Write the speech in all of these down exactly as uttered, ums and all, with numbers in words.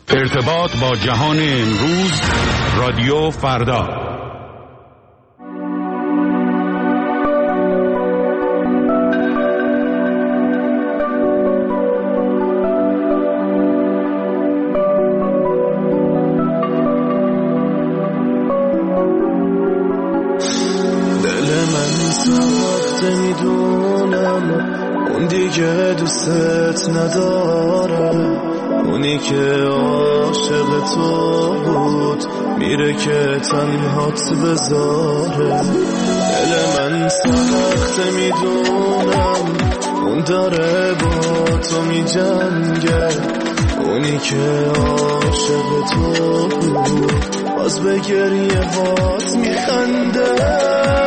ارتباط با جهان امروز، رادیو فردا. دل من ساخته میدونم اون دیگه دوستت نداره، اونی که عاشق تو بود میره که تنهات بذاره. دل من سخته میدونم اون داره با تو میجنگه، اونی که عاشق تو بود باز به گریه هات میخنده.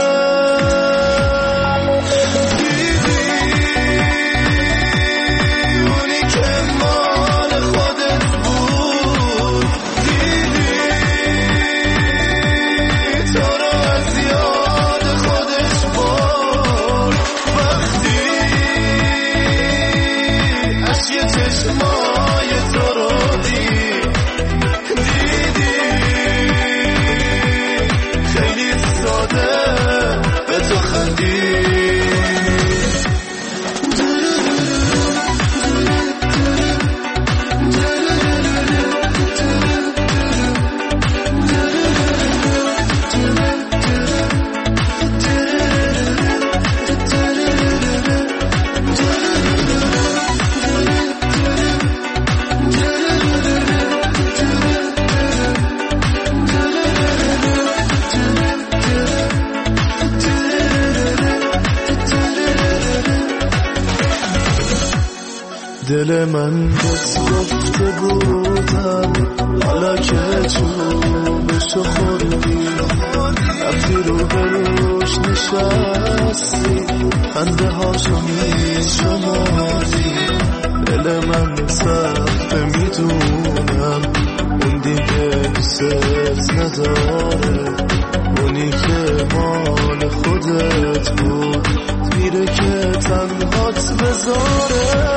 دل من بس گفته بودم حالا که چوبشو خوردی، رفتی رو بروش نشستی، خنده هاشو میشماری. دل من سخته میدونم اون دیگه دوست نداره، اونی که مال خودت بود میره که تنهات بذاره.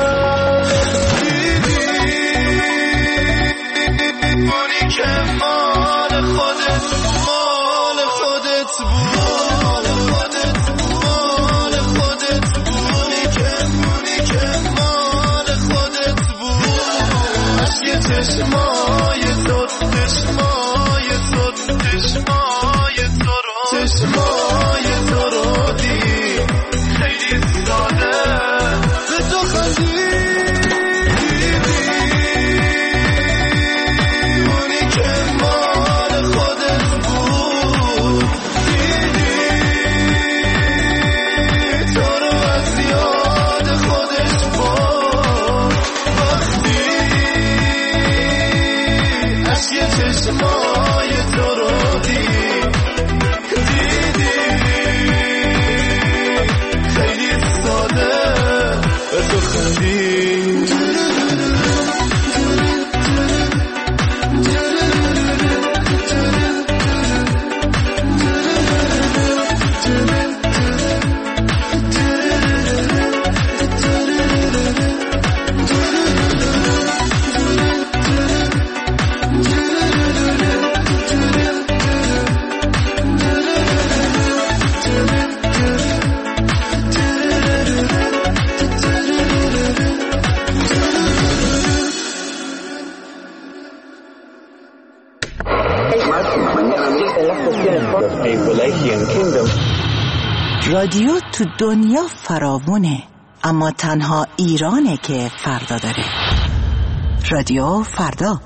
چشمای تو چشمای تو چشمای تو رو چشمای تو رو دید خیلی ساده به تو خندید. اونی که مال خودت بود دیدی تو رو از یاد خودش برد. وقتی یه چشمای تو رو دید دیدی خیلی ساده به تو خندید. رادیو تو دنیا فراوونه، اما تنها ایرانه که فردا داره. رادیو فردا.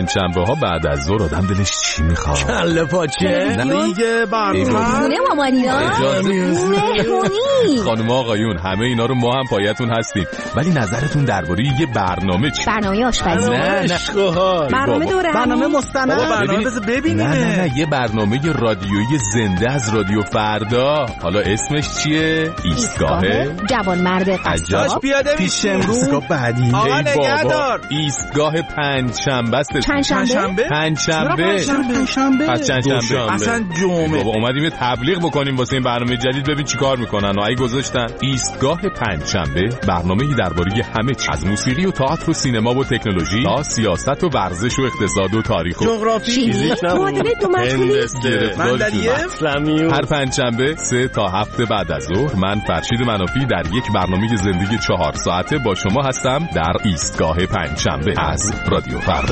پنجشنبه ها بعد از ظهر آدم دلش چی میخواد؟ کله پاچه، دیگه برنامه خونه مامانینا، مهمونی. خانم آقایون همه اینا رو ما هم پایتون هستیم، ولی نظرتون درباره یه برنامه چی؟ برنامه آشپزی. نه نه برنامه دوره، برنامه مستند، برنامه بذار ببینیم. نه نه نه یه برنامه رادیویی زنده از رادیو فردا. حالا اسمش چیه؟ ایستگاه جوانمرد قصاب. پیاده پیش امروز بعدی. آقا نگهدار. ایستگاه پنجشنبه است. پنجشنبه؟ پنجشنبه. پنجشنبه. پس چندشنبه. اصلا جمعه. بابا اومدیم یه تبلیغ بکنیم واسه این برنامه جدید، ببین چیکار میکنن. و ای گذاشتن ایستگاه پنجشنبه، برنامه‌ای درباره همه چیز، از موسیقی و تئاتر و سینما و تکنولوژی تا سیاست و ورزش و اقتصاد و تاریخ و جغرافی، معادله دو مشغولی. هر پنجشنبه سه تا هفت بعد از ظهر من فرشید منافی در یک برنامه زندگی چهار ساعته با شما هستم در ایستگاه پنجشنبه از رادیو فردا.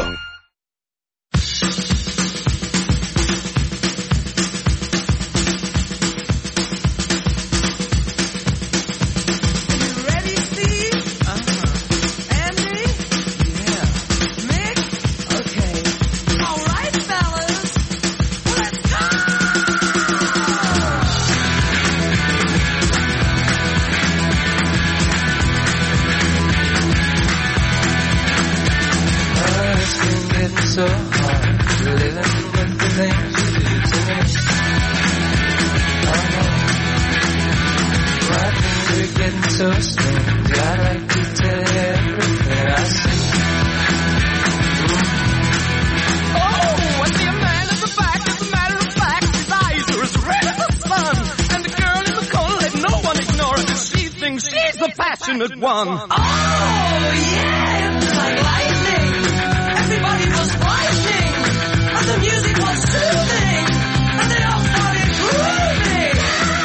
passionate one. Oh, yeah, it was like lightning. Everybody was fighting, and the music was soothing, and they all started grooving.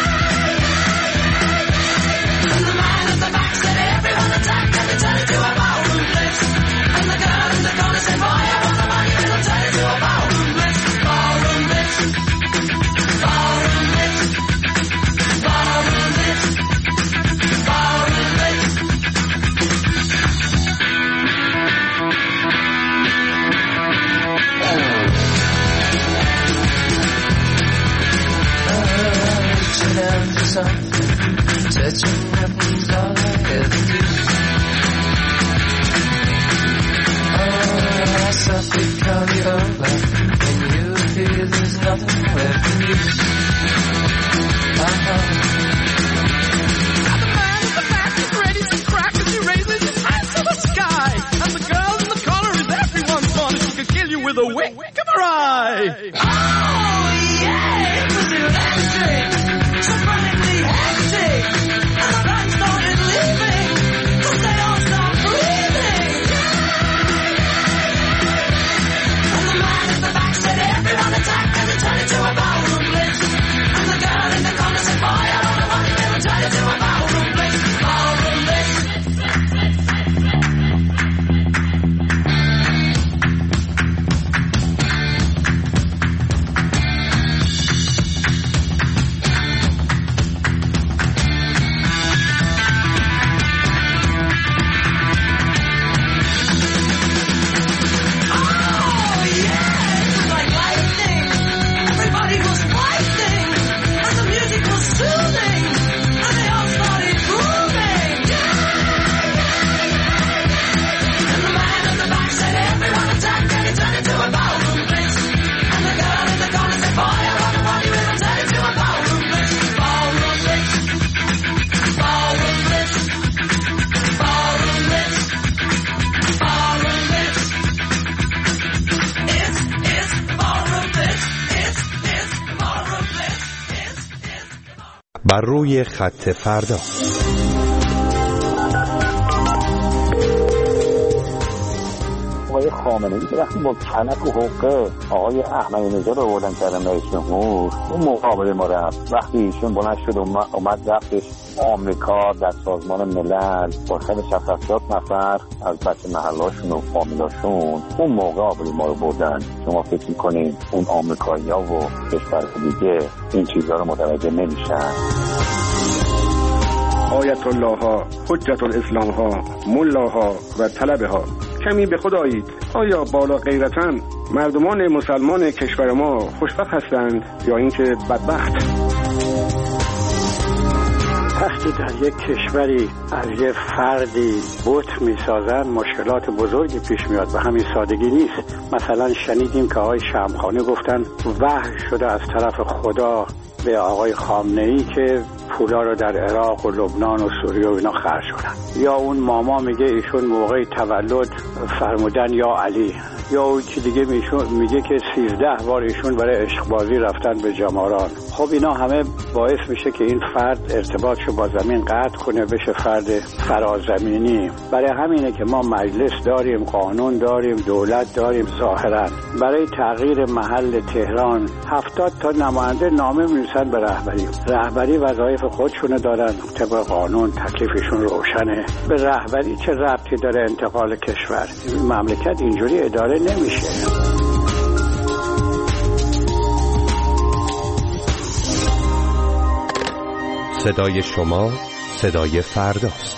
And the man at the back said, everyone attack, and they turned it to a ballroom blitz. And the girl in the corner said, boy, I want the money, and they'll turn it to a ballroom blitz. Ballroom blitz. Ballroom blitz. Ballroom blitz. Ballroom blitz. Reaching out for something, touching nothing's all I ever do. Oh, I softly call you over, and you feel there's nothing left for you. Uh-huh. Now the man in the back is ready to crack as he raises his hands to the sky. And the girl in the collar is everyone's fun. She can kill you with a wink of her eye. Oh, yeah, it was electric, so frantically hectic, and the band started leaving, 'cause they all stopped breathing. And the man at the back said, everyone attack, and they turned it to a ballroom blitz. And the girl in the corner said, boy, I don't know what to do, and turned it to a ballroom blitz. Ballroom blitz. Oh, yeah, it was like lightning. Everybody was fighting, and the music was soothing, and they all started grooving. And the man at the back said, everyone attack, and he turned it to a ballroom blitz. And the girl in the corner said, boy, I want to want you, and turned it to a ballroom blitz. Ballroom blitz. Ballroom blitz. Ballroom blitz. Ballroom blitz. It's, it's ballroom blitz. It's, it's ballroom blitz. It's, it's ballroom. بر روی خط فردا. آقای خامنه‌ای که وقتی با کنک و حقه آقای احمدی نژاد رو آوردن کردن رئیس جمهور، اون مقابله ما رفت. وقتی ایشون بلند شد اومد, اومد رفتش آمریکا در سازمان ملل با شصت هفتاد نفر از بچه محلاشون و فامیلاشون، اون موقع آوردن ما رو بردن. شما فکر می‌کنین اون آمریکایی‌ها و کشور دیگه این چیزها رو متوجه نمیشن؟ آیت الله ها، حجت الاسلام ها، ملا ها و طلبه ها کمی به خود آیید. آیا بالا غیرتاً مردمان مسلمان کشور ما خوشبخت هستند یا اینکه بدبخت؟ وقتی در یک کشوری از یک فردی بت میسازن مشکلات بزرگی پیش میاد. به همین سادگی نیست. مثلا شنیدیم که آقای شمخانی گفتن وحی شده از طرف خدا به آقای خامنه‌ای که پولا رو در عراق و لبنان و سوریه و اینا خرج کنن. یا اون ماما میگه ایشون موقع تولد فرمودن یا علی. یا اون که دیگه میگه که سیزده بار ایشون برای عشقبازی رفتن به جماران. خب اینا همه باعث میشه که این فرد ارتباطشو با زمین قطع کنه، بشه فرد فرازمینی. برای همینه که ما مجلس داریم، قانون داریم، دولت داریم. ظاهرا برای تغییر محل تهران هفتاد تا نماینده نامه می‌نویسن به رهبری. رهبری وظایف خودشونو دارن، طبق قانون تکلیفشون روشنه. به رهبری چه ربطی داره انتقال کشور؟ مملکت اینجوری اداره نمیشه. صدای شما صدای فرداست.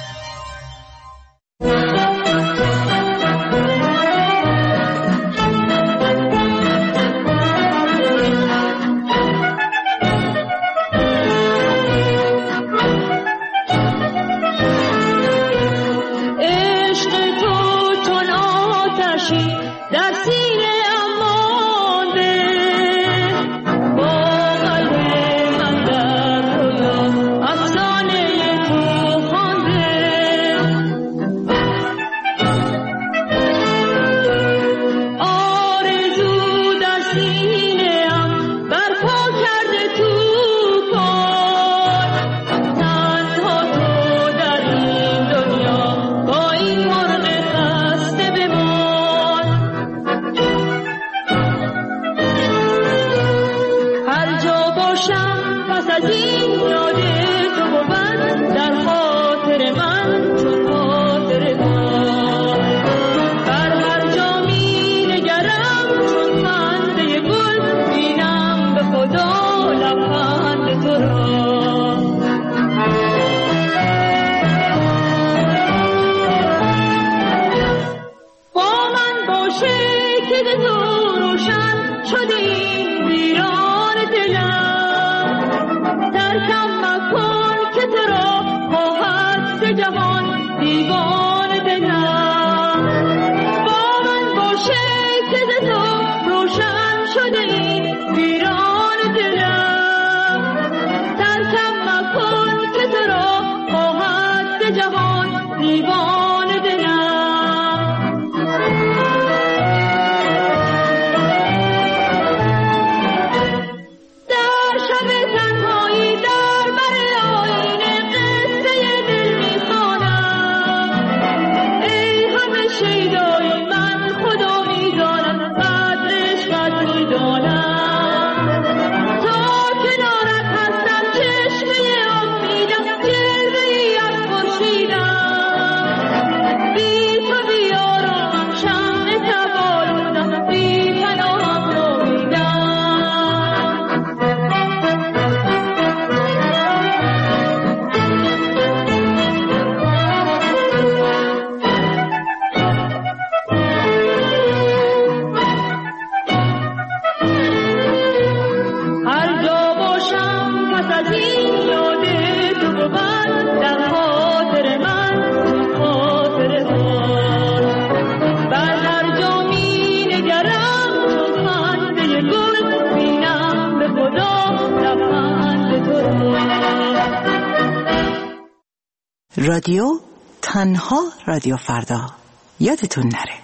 رادیو تنها رادیو فردا. یادتون نره.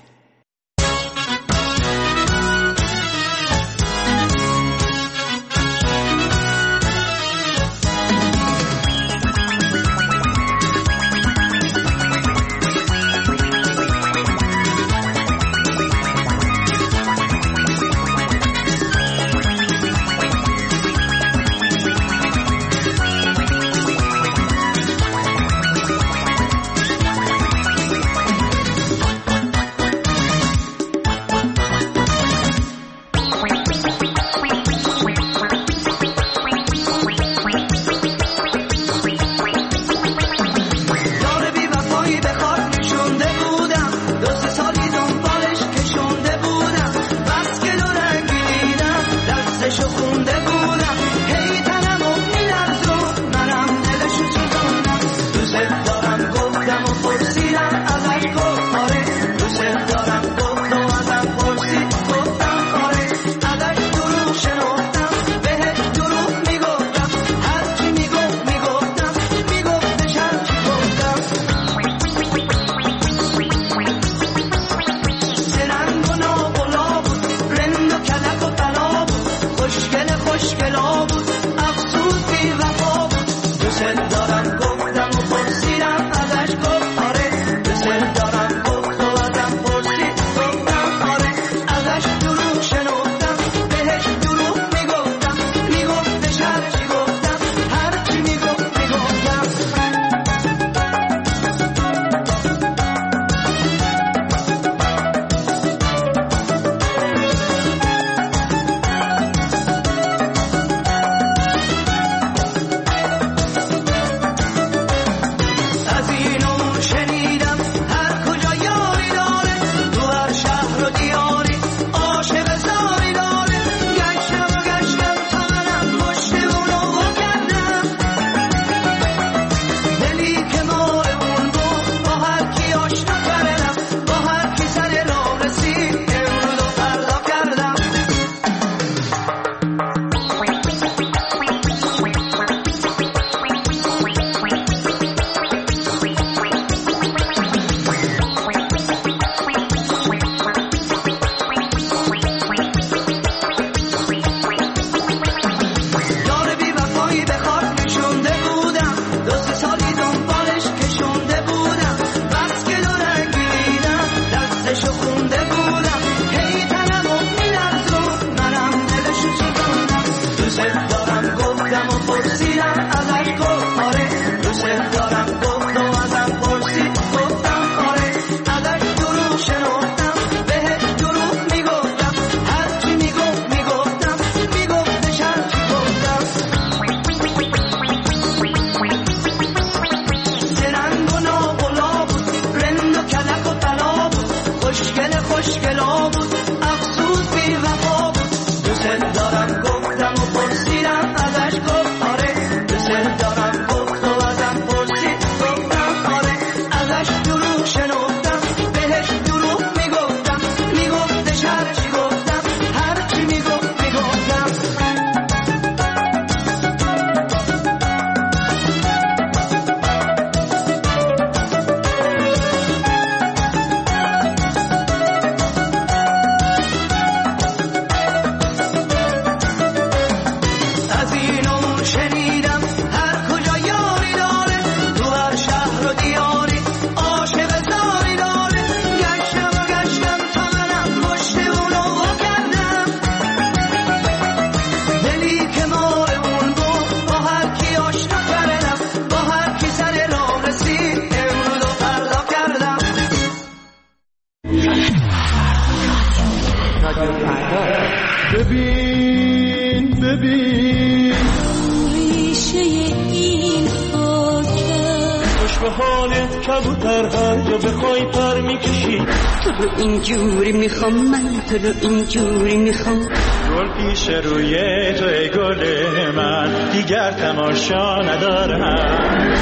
این خاکم. خوش به حال کبوتر هر جا بخوای پر میکشی. تو رو اینجوری میخوام من، تو رو اینجوری میخوام. گل پیش روی جای گل من دیگر تماشا ندارم.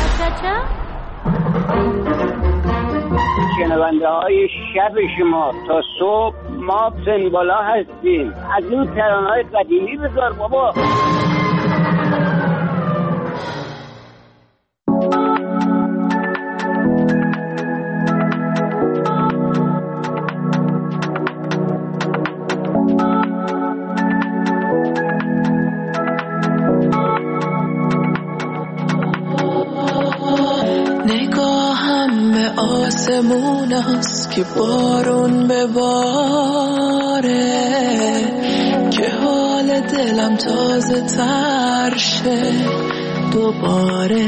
شنونده های شب شما تا صبح ما سنبالا هستیم. از این ترانه های قدیمی بذار بابا. آسمون است که بارون بباره، که حال دلم تازه تر شه دوباره.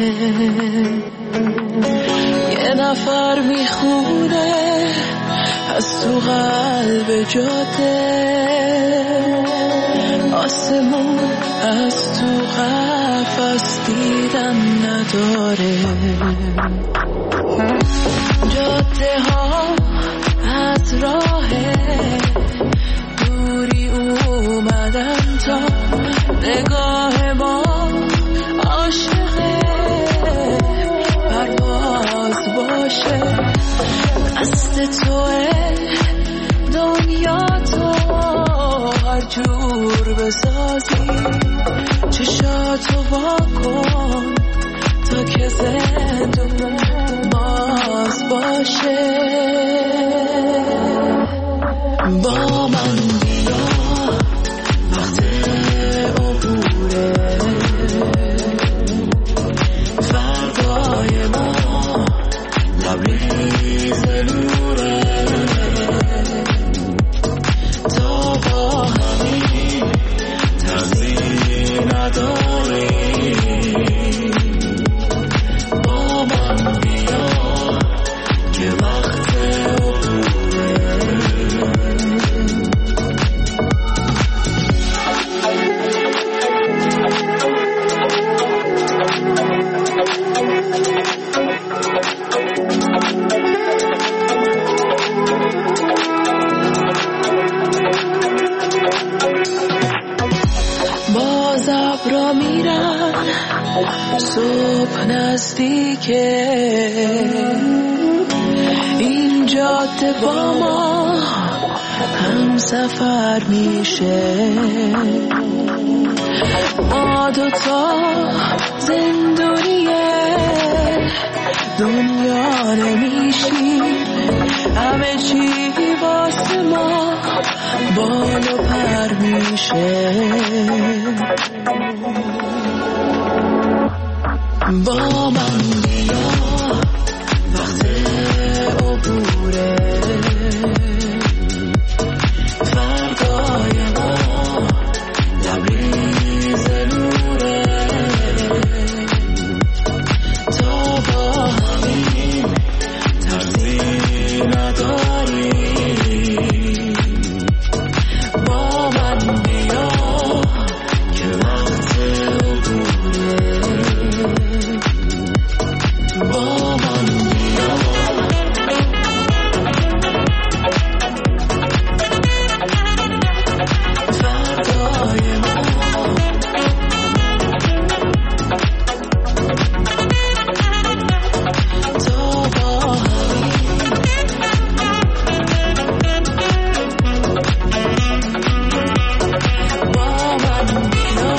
یه نفر میخونه از تو قلب جاده، آسمون از تو قفس دیدن نداره. جاده ها از راه دوری اومدن تا نگاه ما عاشقه پرواز باشه. قصد توه دنیا تو هر جور بسازی، چشاتو واکن تا که زندون باز باشه. با من بیا وقت عبوره، فردای ما لبریز نوره. تا با همین ترسی نداری. صبح نزدیکه این جاده با ما هم سفر میشه. ما دوتا زندونیه دنیا نمیشیم، همه چی واسه ما بال و پر میشه. با من بیا وقت عبوره، فردای ما لبریز نوره. تا با همین ترسی نداری. با من بیا که وقت عبوره. با من بیا. فردای ما تا با همین با من بیا.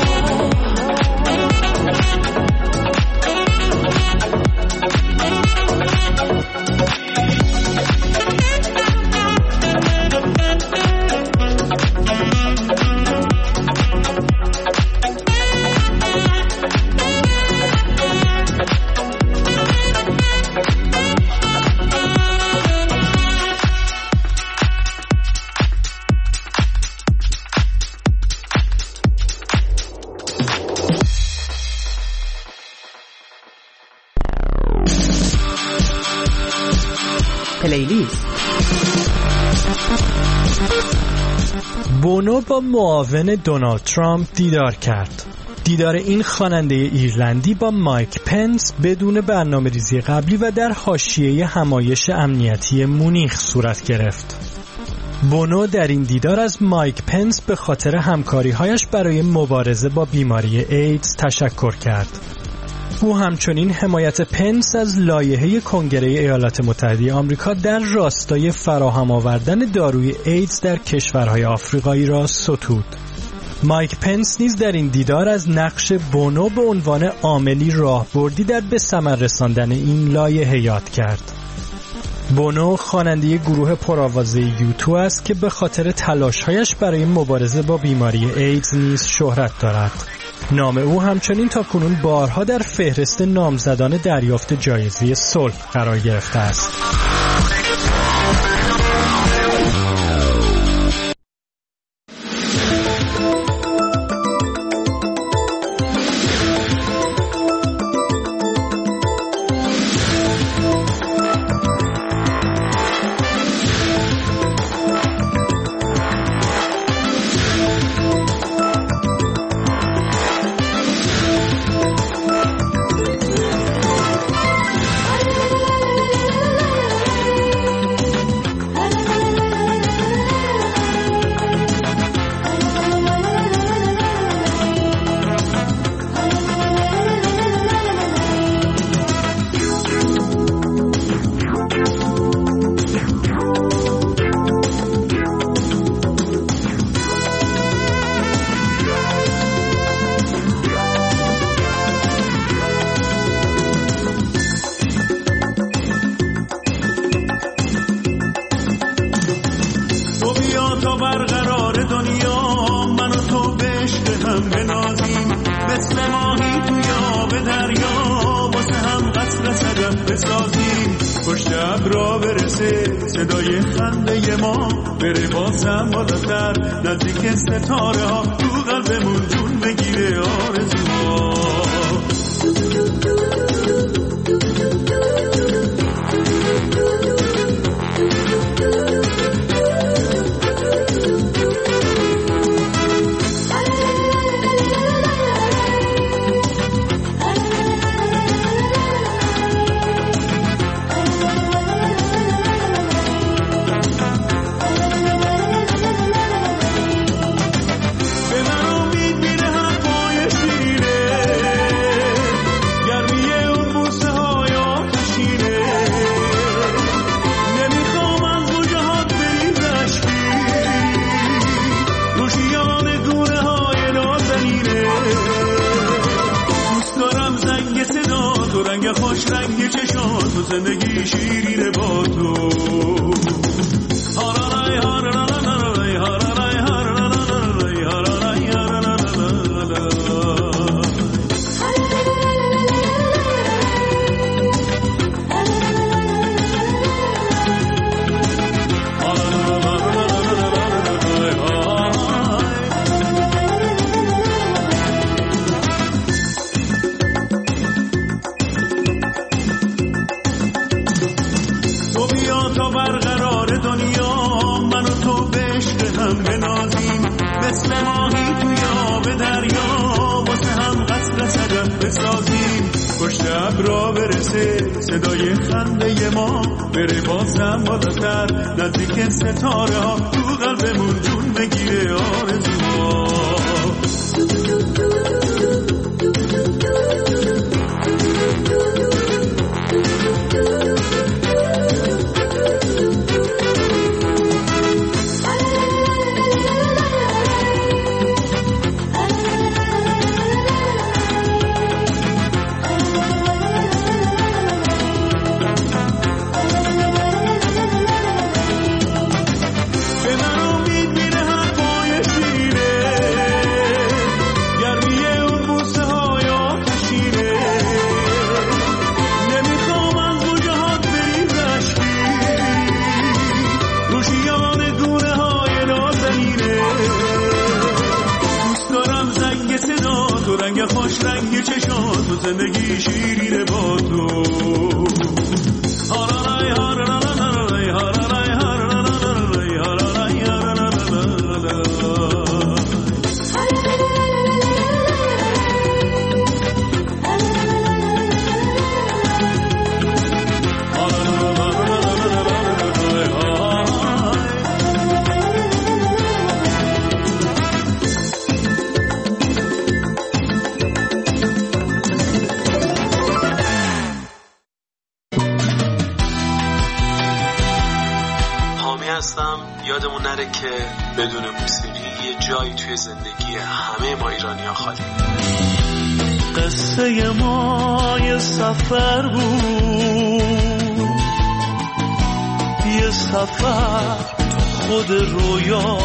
پلیلیست. بونو با معاون دونالد ترامپ دیدار کرد. دیدار این خواننده ایرلندی با مایک پنس بدون برنامه‌ریزی قبلی و در حاشیه همایش امنیتی مونیخ صورت گرفت. بونو در این دیدار از مایک پنس به خاطر همکاری‌هایش برای مبارزه با بیماری ایدز تشکر کرد. او همچنین حمایت پنس از لایحه کنگره ایالات متحده آمریکا در راستای فراهم آوردن داروی ایدز در کشورهای آفریقایی را ستود. مایک پنس نیز در این دیدار از نقش بونو به عنوان عاملی راهبردی در به ثمر رساندن این لایحه یاد کرد. بونو خواننده گروه پرآوازه یو تو است که به خاطر تلاش‌هایش برای مبارزه با بیماری ایدز نیز شهرت دارد. نام او همچنین تاکنون بارها در فهرست نامزدان دریافت جایزه صلح قرار گرفته است. یادمون نره که بدون موسیقی یه جایی توی زندگی همه ما ایرانی‌ها خالی. قصه ما یه سفر بود، یه سفر تو خود رویا.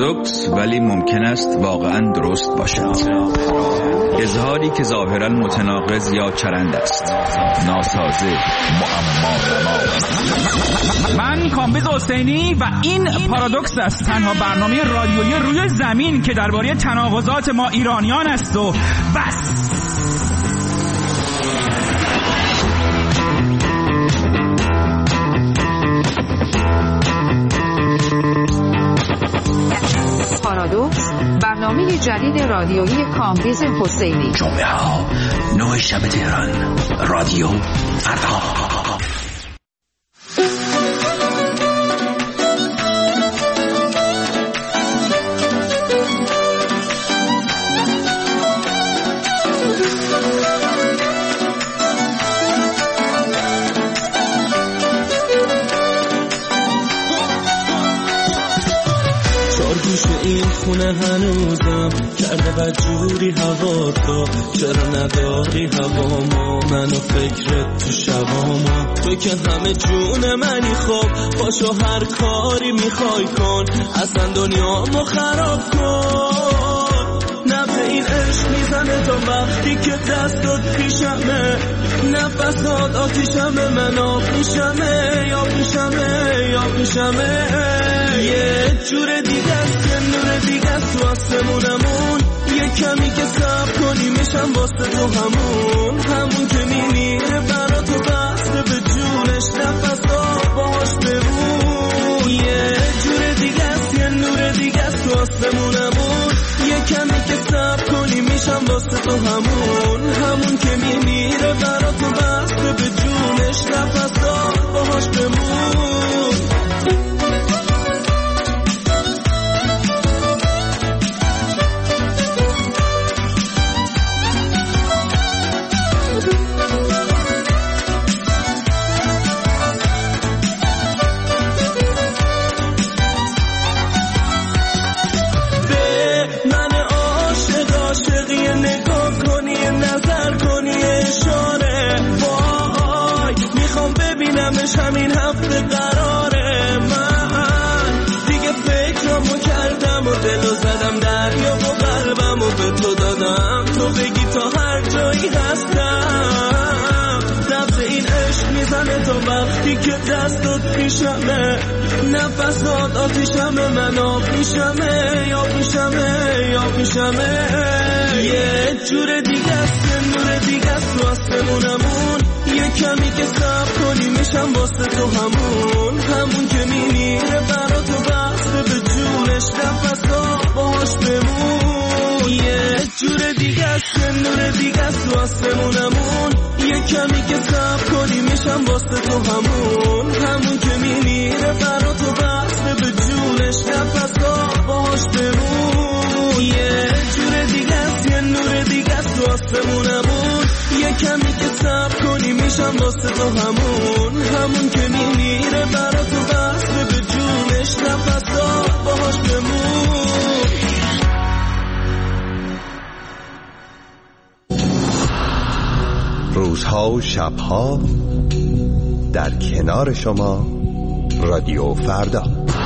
پارادوکس ولی ممکن است واقعا درست باشد. اظهاری که ظاهرا متناقض یا چرند است، ناسازه، معما. من کامبیز حسینی و این پارادوکس است، تنها برنامه رادیویی روی زمین که درباره تناقضات ما ایرانیان است و بس. پارادوکس، برنامه جدید رادیویی کامبیز حسینی. جمعه ها نه شب تهران، رادیو فردا. این خونه هنوزم کرده بدجوری هوا تو، چرا نداری هوا ما منو فکرت تو شباما، تو که همه جون منی، خب باشو هر کاری میخوای کن، اصلا دنیامو خراب کن. نبض این عشق میزنه تا وقتی که دستت پیشمه، نفسات آتیشمه، من آب میشمه یا پیشمه یا پیشمه. یه جور دیگه است، یه نور دیگه است تو آسمونمون، یه کمی که صبر کنی میشم واسه تو همون، همون که میمیره برا تو بسته به جونش، نفسات باهاش بمون. یه جور دیگه است، یه نور دیگه است تو آسمونمون، یه کمی که صبر کنی میشم واسه تو همون، همون که میمیره برا تو بسته به جونش، نفسات باهاش بمون. همین هفته قراره، من دیگه فکرامو کردم و دلو زدم دریا و قلبمو به تو دادم، تو بگی تا هر جایی هستم. نبض این عشق میزنه تا وقتی که دستت پیشمه، نفسات آتیشمه، من آب میشمه یا پیشمه یا پیشمه. یه جور دیگه است، نور دیگه است تو آسمونمون، یه کمی که صبر کنی میشم واسه تو همون، همون که میمیره برا تو بسته به جونش، نفسات باهاش بمون. یه جور دیگه است، نور دیگه است تو آسمونمون، یه کمی که صبر کنی میشم واسه تو همون، همون که میمیره برا تو بسته به جونش، نفسات باهاش بمون. یه جور دیگه است، یه نور دیگه است تو آسمونمون، یه کمی که صبر کنی میشم واسه تو همون، همون که میمیره برا تو بسته به جونش، نفسات باهاش بمون. روزها و شبها در کنار شما، رادیو فردا.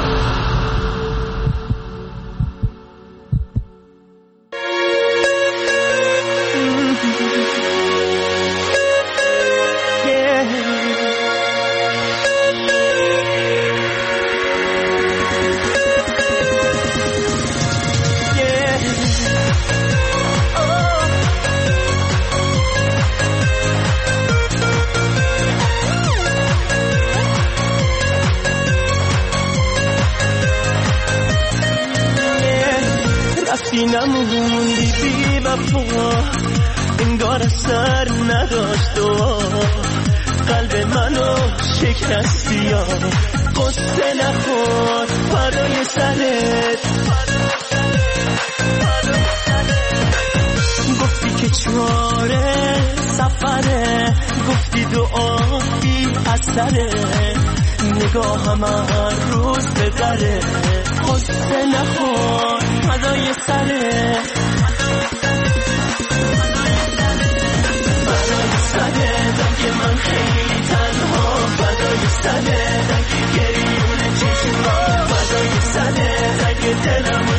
نموندی بی وفا، انگار اثر نداشت و قلب منو شکستی، قصه نخور فدای سرت، گفتی که چاره سفره، گفتی دعا بی اثره، نگاهم هر روز به دره، قصه نخور فدای سره، فدای سره دنگ من خیلی تنها، فدای سره دنگ گریون چشما، فدای سره دنگ دلم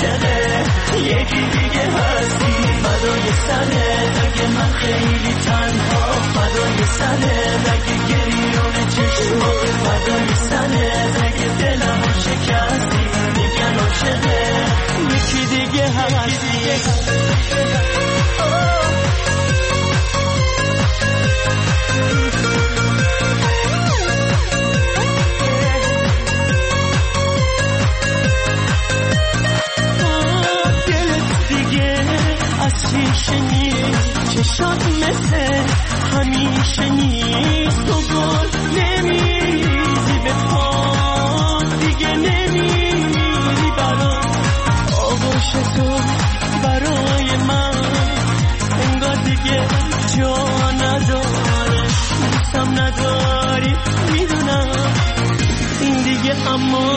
عاشقه یکی دیگه هستی فدای سرت اگه من خیلی تنها فدای سرت اگه گریون چشما فدای سرت اگه دلمو شکستی میگن عاشقه یکی دیگه هستی همیشه نیست چشات مثل همیشه نیست تو گل نمیریزی به پام دیگه نمیری برام آغوش تو برای من انگار دیگه جا نداره دوستم نداری میدونم این دیگه اما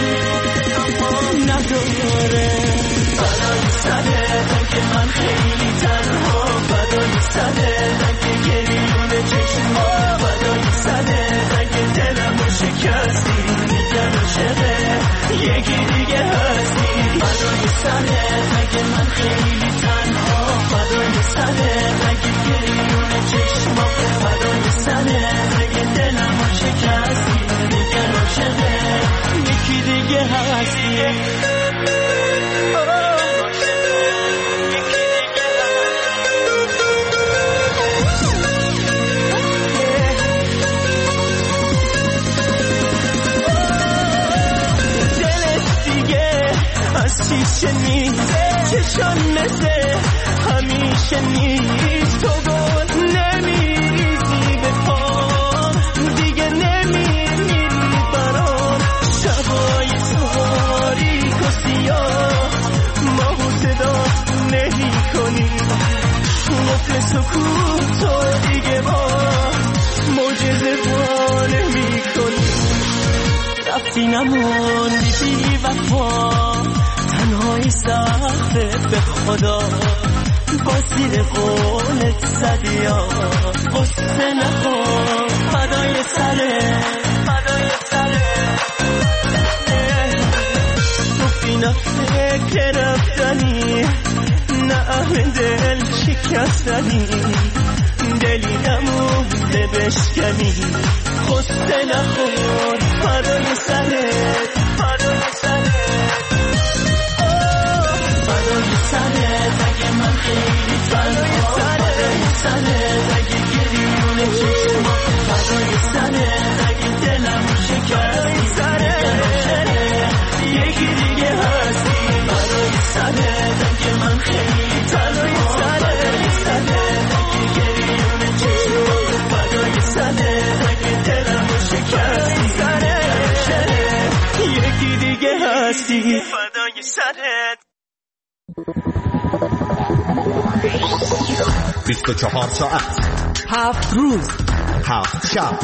نداره فدای سرت که من خیلی تنها فدای سرت که گریون چشما فدای سرت که دلمو شکستی میگن عاشقه یکی دیگه هستی فدای سرت که من خیلی تنها فدای سرت که گریون چشما فدای سرت که دلمو شکستی میگن عاشقه یکی دیگه هستی همیشه نیست چشان مثل همیشه نیست تو گل نمیریزی به پام دیگه نمیری برام شبای تاریک و سیاه ماهو صدا نمی کنی قفل سکوت تو دیگه با معجزه با نمی کنی رفتی نموندی بی وفا تنهایی سخته به خدا با زیر قولت زدی ها قصه نخور فدای سره فدای سره گفتی نه فکر رفتنی نه اهل دل شکستنی دلی نمونده بشکنی قصه نخور فدای سره فدای سره فدای سرت اگه من خیلی تنها فدای سرت اگه گریون چشما فدای سرت اگه دلمو شکستی سرت یکی دیگه هستی فدای سرت اگه من خیلی تنها فدای سرت اگه گریون چشما فدای سرت اگه دلمو شکستی سرت یکی دیگه هستی فدای سرت بیست و چهار ساعت هفت روز هفت شب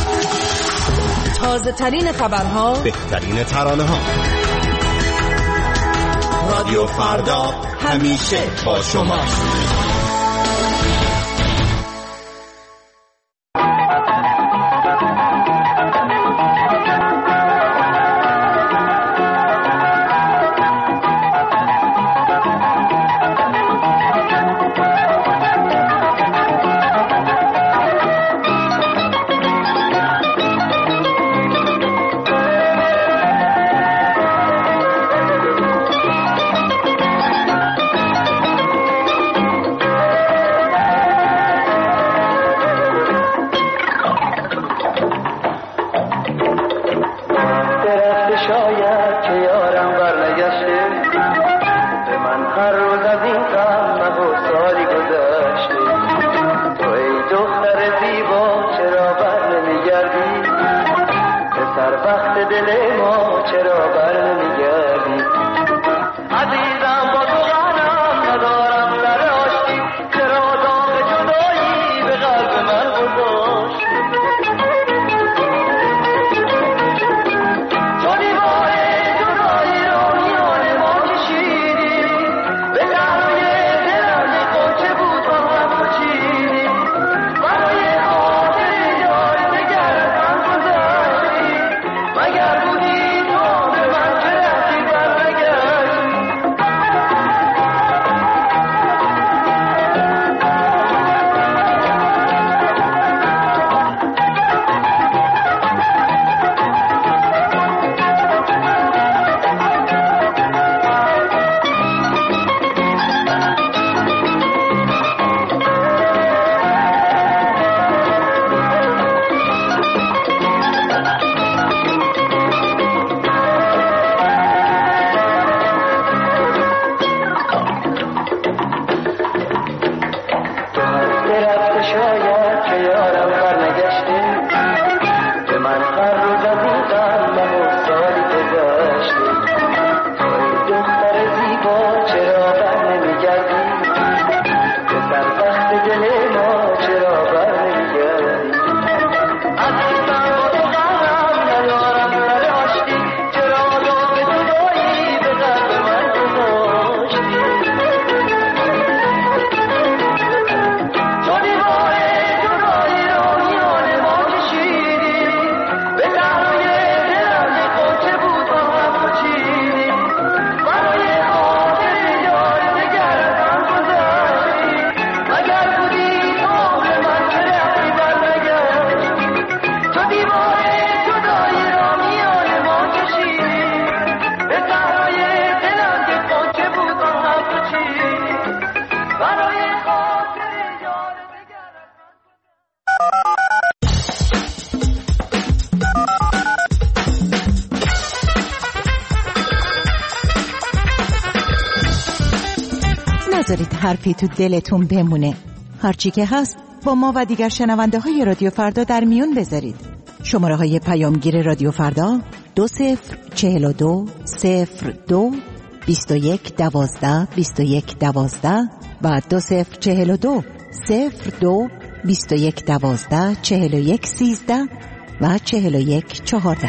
تازه ترین خبرها بهترین ترانه ها رادیو فردا همیشه با شماست. نذارید حرفی تو دلتون بمونه. هرچی که هست با ما و دیگر شنونده های رادیو فردا در میون بذارید. شماره های پیامگیر رادیو فردا دو صفر چهل و دو صفر دو بیست و یک دوازده بیست و یک دوازده و دو صفر چهل و دو صفر دو بیست و یک دوازده چهل و یک سیزده و چهل و یک چهارده.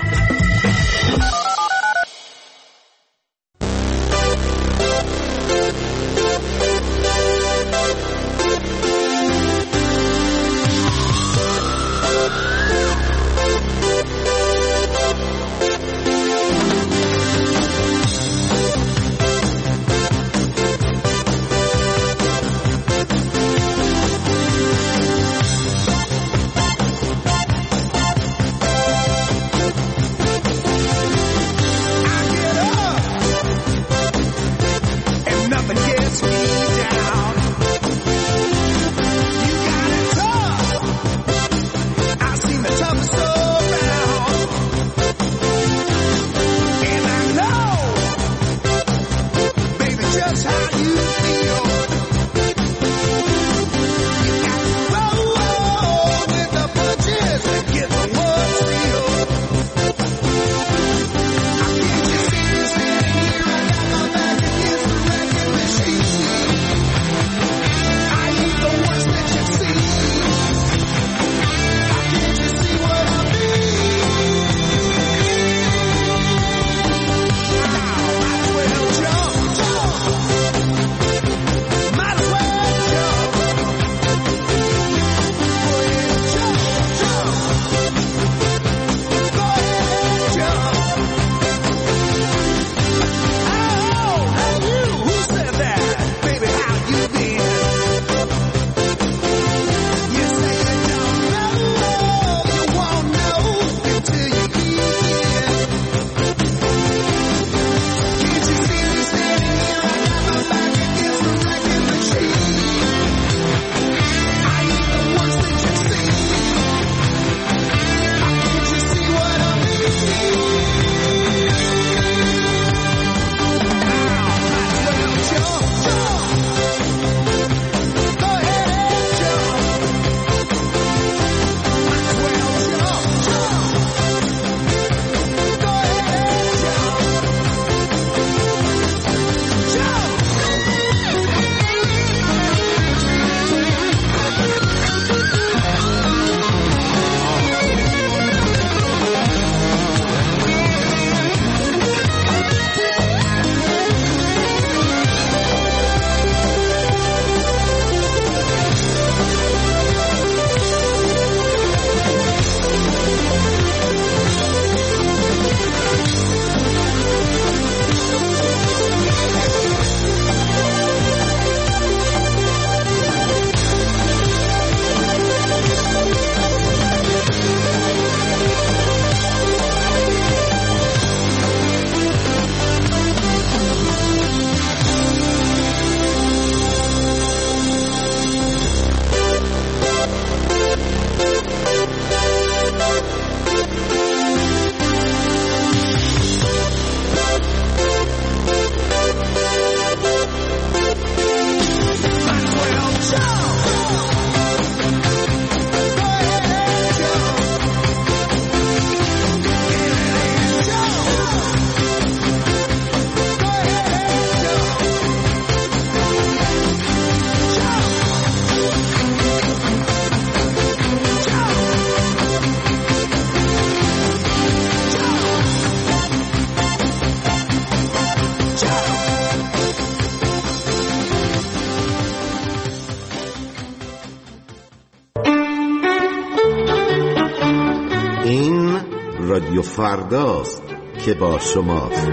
رادیو فرداست که با شماست.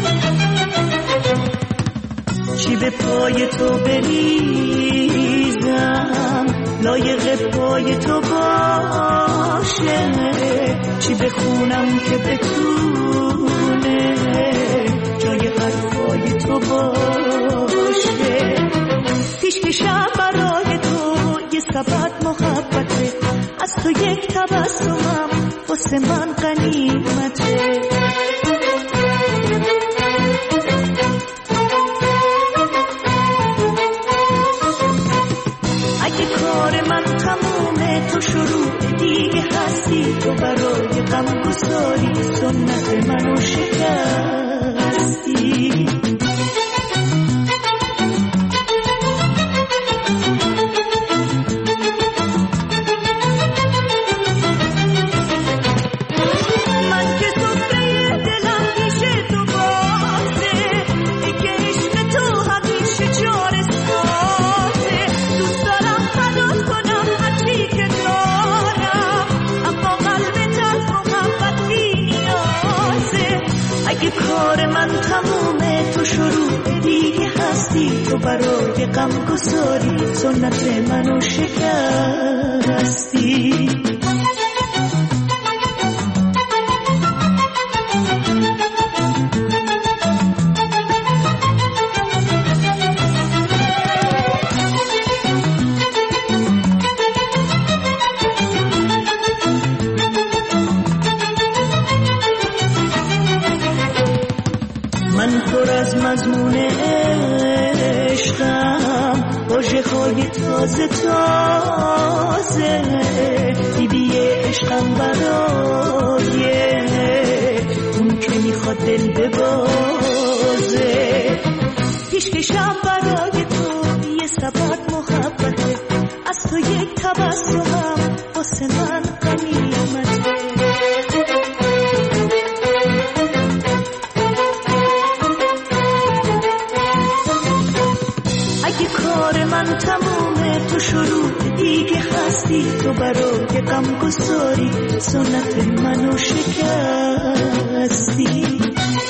چی به پای تو بریزه چی بخونم که بتونه جای حرفای تو باشه. پیشکشم برای تو یه سبد محبته، از تو یک تبسمم واسه من غنیمته. اگه کار من تمومه تو شروع دیگه هستی، تو برای غم گساری سنت منو شکستی. کار من تمومه تو شروع دیگه هستی، تو برای غم گساری سنت منو شکستی. من پر از مضمون عشقم، واژه‌های تازه تازه، دیدی عشقم برای اون که میخواد دل ببازه. پیشکشم برای تو یه سبد محبته، از تو یک تبسمم واسه من غنیمته. کار من تمومه تو شروع دیگه هستی، تو برای غم گساری سنت منو شکستی.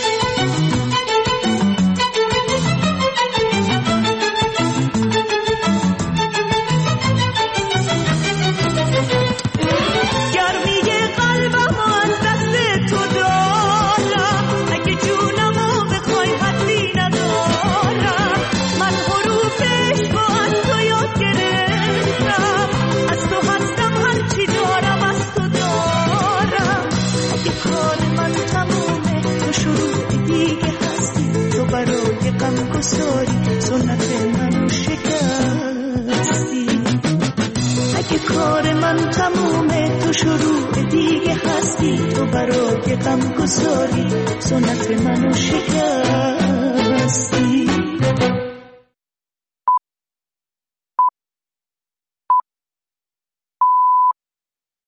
سنت منو شکستی. اگه کار من تمومه تو شروع دیگه هستی، تو برای غم گساری سنت منو شکستی.